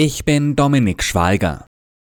Ich bin Dominik Schweiger.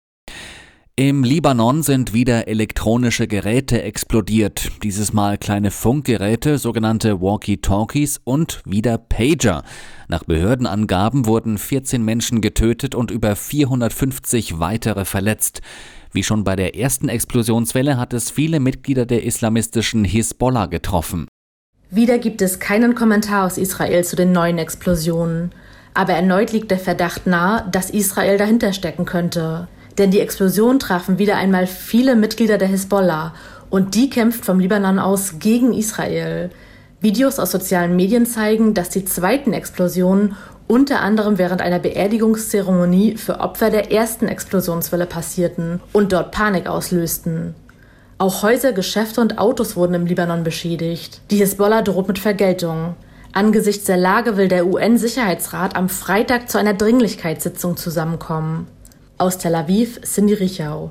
Im Libanon sind wieder elektronische Geräte explodiert. Dieses Mal kleine Funkgeräte, sogenannte Walkie-Talkies und wieder Pager. Nach Behördenangaben wurden 14 Menschen getötet und über 450 weitere verletzt. Wie schon bei der ersten Explosionswelle hat es viele Mitglieder der islamistischen Hisbollah getroffen. Wieder gibt es keinen Kommentar aus Israel zu den neuen Explosionen. Aber erneut liegt der Verdacht nahe, dass Israel dahinter stecken könnte. Denn die Explosionen trafen wieder einmal viele Mitglieder der Hisbollah und die kämpft vom Libanon aus gegen Israel. Videos aus sozialen Medien zeigen, dass die zweiten Explosionen unter anderem während einer Beerdigungszeremonie für Opfer der ersten Explosionswelle passierten und dort Panik auslösten. Auch Häuser, Geschäfte und Autos wurden im Libanon beschädigt. Die Hisbollah droht mit Vergeltung. Angesichts der Lage will der UN-Sicherheitsrat am Freitag zu einer Dringlichkeitssitzung zusammenkommen. Aus Tel Aviv, Cindy Richau.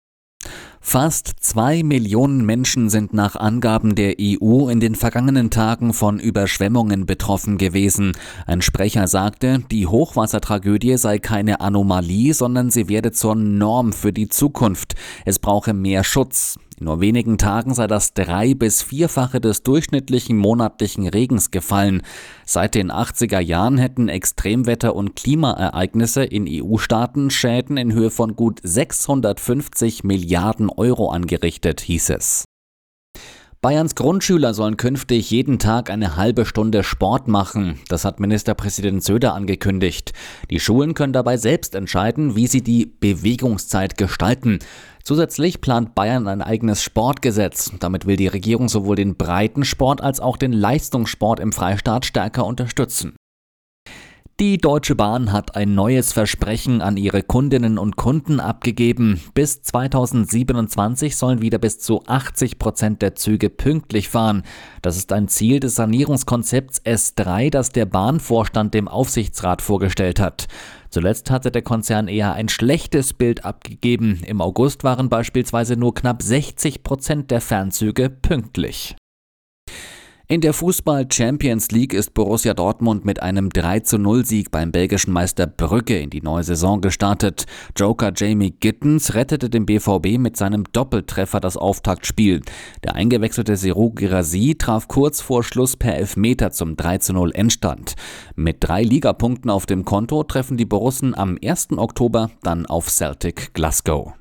Fast 2 Millionen Menschen sind nach Angaben der EU in den vergangenen Tagen von Überschwemmungen betroffen gewesen. Ein Sprecher sagte, die Hochwassertragödie sei keine Anomalie, sondern sie werde zur Norm für die Zukunft. Es brauche mehr Schutz. In nur wenigen Tagen sei das 3- bis 4-fache des durchschnittlichen monatlichen Regens gefallen. Seit den 80er Jahren hätten Extremwetter- und Klimaereignisse in EU-Staaten Schäden in Höhe von gut 650 Milliarden Euro angerichtet, hieß es. Bayerns Grundschüler sollen künftig jeden Tag eine halbe Stunde Sport machen. Das hat Ministerpräsident Söder angekündigt. Die Schulen können dabei selbst entscheiden, wie sie die Bewegungszeit gestalten. Zusätzlich plant Bayern ein eigenes Sportgesetz. Damit will die Regierung sowohl den Breitensport als auch den Leistungssport im Freistaat stärker unterstützen. Die Deutsche Bahn hat ein neues Versprechen an ihre Kundinnen und Kunden abgegeben. Bis 2027 sollen wieder bis zu 80% der Züge pünktlich fahren. Das ist ein Ziel des Sanierungskonzepts S3, das der Bahnvorstand dem Aufsichtsrat vorgestellt hat. Zuletzt hatte der Konzern eher ein schlechtes Bild abgegeben. Im August waren beispielsweise nur knapp 60% der Fernzüge pünktlich. In der Fußball-Champions League ist Borussia Dortmund mit einem 3:0-Sieg beim belgischen Meister Brügge in die neue Saison gestartet. Joker Jamie Gittens rettete dem BVB mit seinem Doppeltreffer das Auftaktspiel. Der eingewechselte Serhou Guirassy traf kurz vor Schluss per Elfmeter zum 3:0 Endstand. Mit 3 Ligapunkten auf dem Konto treffen die Borussen am 1. Oktober dann auf Celtic Glasgow.